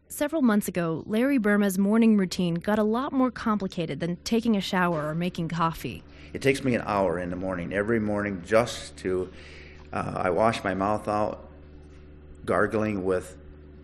Several months ago, Larry Burma's morning routine got a lot more complicated than taking a shower or making coffee. It takes me an hour in the morning, every morning, just to, I wash my mouth out, gargling with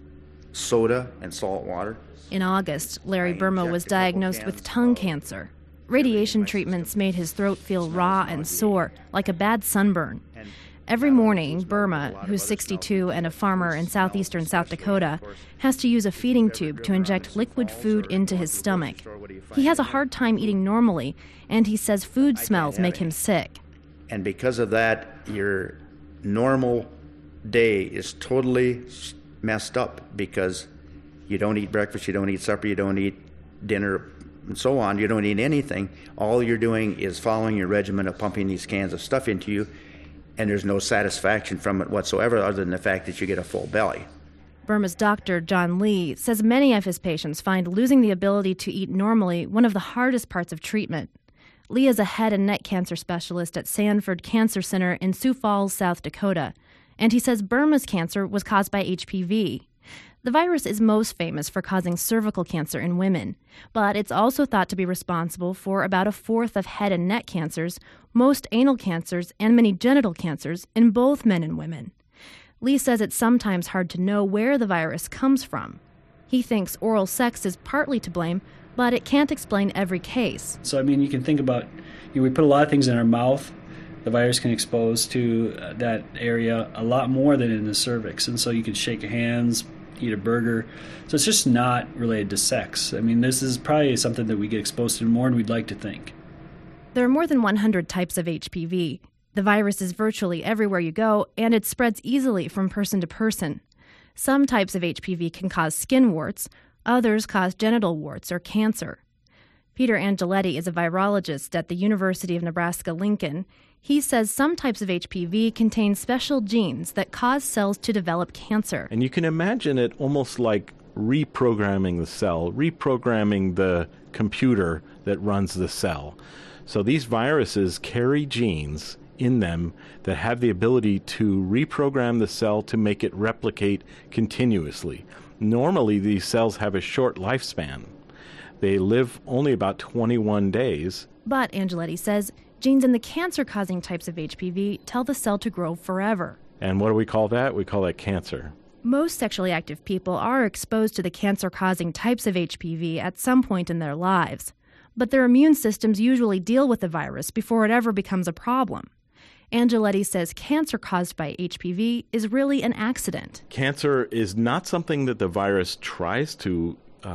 soda and salt water. In August, Larry Burma was diagnosed with tongue cancer. Radiation treatments made his throat feel raw and sore, like a bad sunburn. Every morning, Burma, who's 62 and a farmer in southeastern South Dakota, has to use a feeding tube to inject liquid food into his stomach. He has a hard time eating normally, and he says food smells make him sick. And because of that, your normal day is totally messed up because you don't eat breakfast, you don't eat supper, you don't eat dinner, and so on. You don't eat anything. All you're doing is following your regimen of pumping these cans of stuff into you, and there's no satisfaction from it whatsoever other than the fact that you get a full belly. Burma's doctor, John Lee, says many of his patients find losing the ability to eat normally one of the hardest parts of treatment. Lee is a head and neck cancer specialist at Sanford Cancer Center in Sioux Falls, South Dakota, and he says Burma's cancer was caused by HPV. The virus is most famous for causing cervical cancer in women, but it's also thought to be responsible for about a fourth of head and neck cancers, most anal cancers, and many genital cancers in both men and women. Lee says it's sometimes hard to know where the virus comes from. He thinks oral sex is partly to blame, but it can't explain every case. So, you can think about, we put a lot of things in our mouth. The virus can expose to that area a lot more than in the cervix, and so you can shake hands, eat a burger. So it's just not related to sex. This is probably something that we get exposed to more than we'd like to think. There are more than 100 types of HPV. The virus is virtually everywhere you go, and it spreads easily from person to person. Some types of HPV can cause skin warts, others cause genital warts or cancer. Peter Angeletti is a virologist at the University of Nebraska-Lincoln. He says some types of HPV contain special genes that cause cells to develop cancer. And you can imagine it almost like reprogramming the cell, reprogramming the computer that runs the cell. So these viruses carry genes in them that have the ability to reprogram the cell to make it replicate continuously. Normally, these cells have a short lifespan. They live only about 21 days. But, Angeletti says, genes in the cancer-causing types of HPV tell the cell to grow forever. And what do we call that? We call that cancer. Most sexually active people are exposed to the cancer-causing types of HPV at some point in their lives. But their immune systems usually deal with the virus before it ever becomes a problem. Angeletti says cancer caused by HPV is really an accident. Cancer is not something that the virus tries to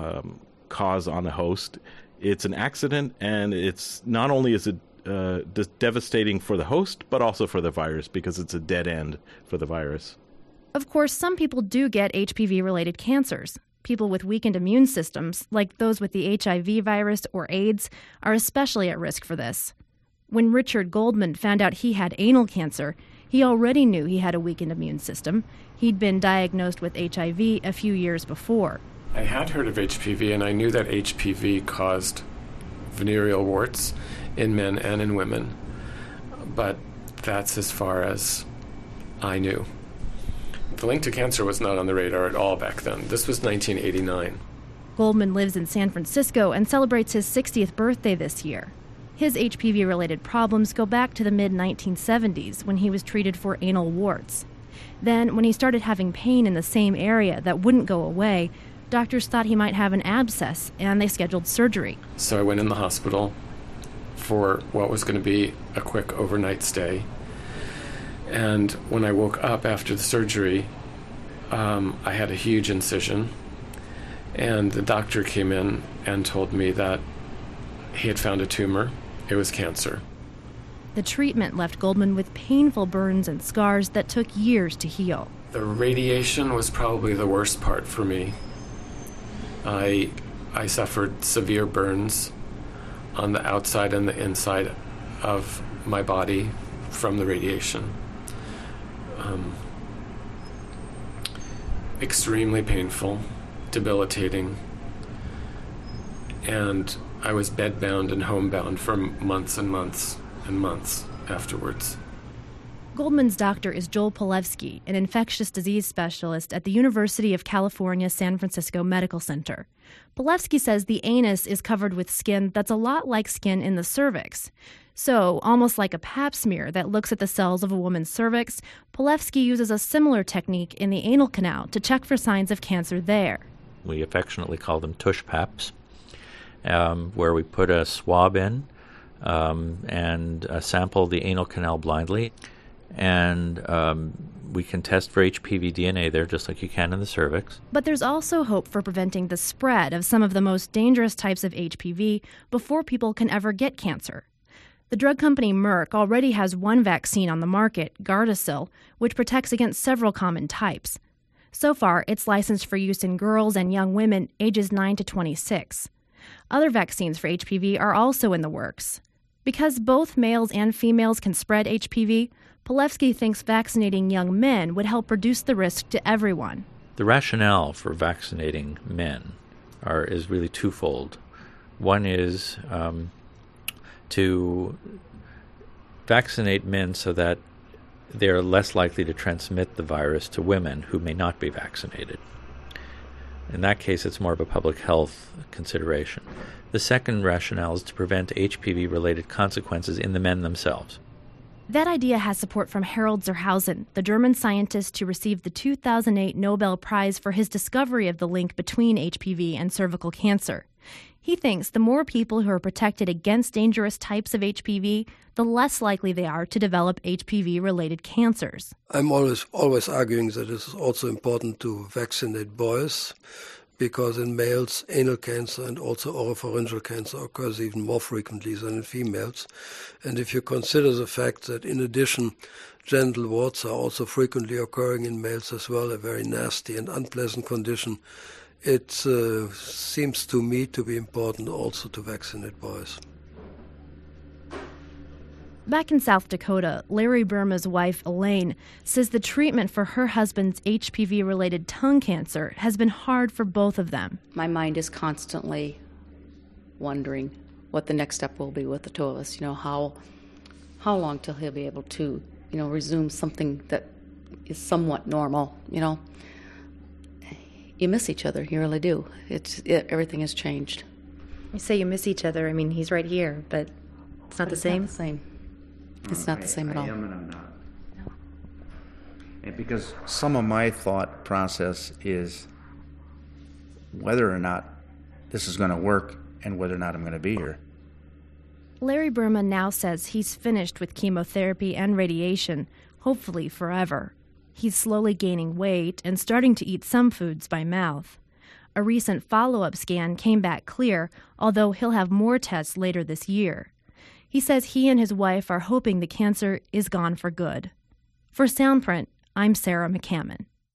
cause on a host. It's an accident, and it's not only is it devastating for the host, but also for the virus because it's a dead end for the virus. Of course, some people do get HPV-related cancers. People with weakened immune systems, like those with the HIV virus or AIDS, are especially at risk for this. When Richard Goldman found out he had anal cancer, he already knew he had a weakened immune system. He'd been diagnosed with HIV a few years before. I had heard of HPV, and I knew that HPV caused venereal warts in men and in women, but that's as far as I knew. The link to cancer was not on the radar at all back then. This was 1989. Goldman lives in San Francisco and celebrates his 60th birthday this year. His HPV-related problems go back to the mid-1970s when he was treated for anal warts. Then, when he started having pain in the same area that wouldn't go away, doctors thought he might have an abscess, and they scheduled surgery. So I went in the hospital for what was going to be a quick overnight stay. And when I woke up after the surgery, I had a huge incision. And the doctor came in and told me that he had found a tumor. It was cancer. The treatment left Goldman with painful burns and scars that took years to heal. The radiation was probably the worst part for me. I suffered severe burns on the outside and the inside of my body from the radiation. Extremely painful, debilitating, and I was bedbound and homebound for months and months and months afterwards. Goldman's doctor is Joel Polewski, an infectious disease specialist at the University of California, San Francisco Medical Center. Polewski says the anus is covered with skin that's a lot like skin in the cervix. So, almost like a pap smear that looks at the cells of a woman's cervix, Polewski uses a similar technique in the anal canal to check for signs of cancer there. We affectionately call them tush paps, where we put a swab in and sample the anal canal blindly. And we can test for HPV DNA there just like you can in the cervix. But there's also hope for preventing the spread of some of the most dangerous types of HPV before people can ever get cancer. The drug company Merck already has one vaccine on the market, Gardasil, which protects against several common types. So far, it's licensed for use in girls and young women ages 9 to 26. Other vaccines for HPV are also in the works. Because both males and females can spread HPV, Polewski thinks vaccinating young men would help reduce the risk to everyone. The rationale for vaccinating men is really twofold. One is to vaccinate men so that they're less likely to transmit the virus to women who may not be vaccinated. In that case, it's more of a public health consideration. The second rationale is to prevent HPV-related consequences in the men themselves. That idea has support from Harald Zerhausen, the German scientist who received the 2008 Nobel Prize for his discovery of the link between HPV and cervical cancer. He thinks the more people who are protected against dangerous types of HPV, the less likely they are to develop HPV-related cancers. I'm always arguing that it is also important to vaccinate boys, because in males, anal cancer and also oropharyngeal cancer occurs even more frequently than in females. And if you consider the fact that in addition, genital warts are also frequently occurring in males as well, a very nasty and unpleasant condition, it seems to me to be important also to vaccinate boys. Back in South Dakota, Larry Burma's wife, Elaine, says the treatment for her husband's HPV-related tongue cancer has been hard for both of them. My mind is constantly wondering what the next step will be with the two of us. How long till he'll be able to, resume something that is somewhat normal, You miss each other, you really do. Everything has changed. You say you miss each other. I mean, he's right here, but it's not the same? Not the same. It's not the same at all. I am and I'm not. No. And because some of my thought process is whether or not this is going to work and whether or not I'm going to be here. Larry Burma now says he's finished with chemotherapy and radiation, hopefully forever. He's slowly gaining weight and starting to eat some foods by mouth. A recent follow-up scan came back clear, although he'll have more tests later this year. He says he and his wife are hoping the cancer is gone for good. For Soundprint, I'm Sarah McCammon.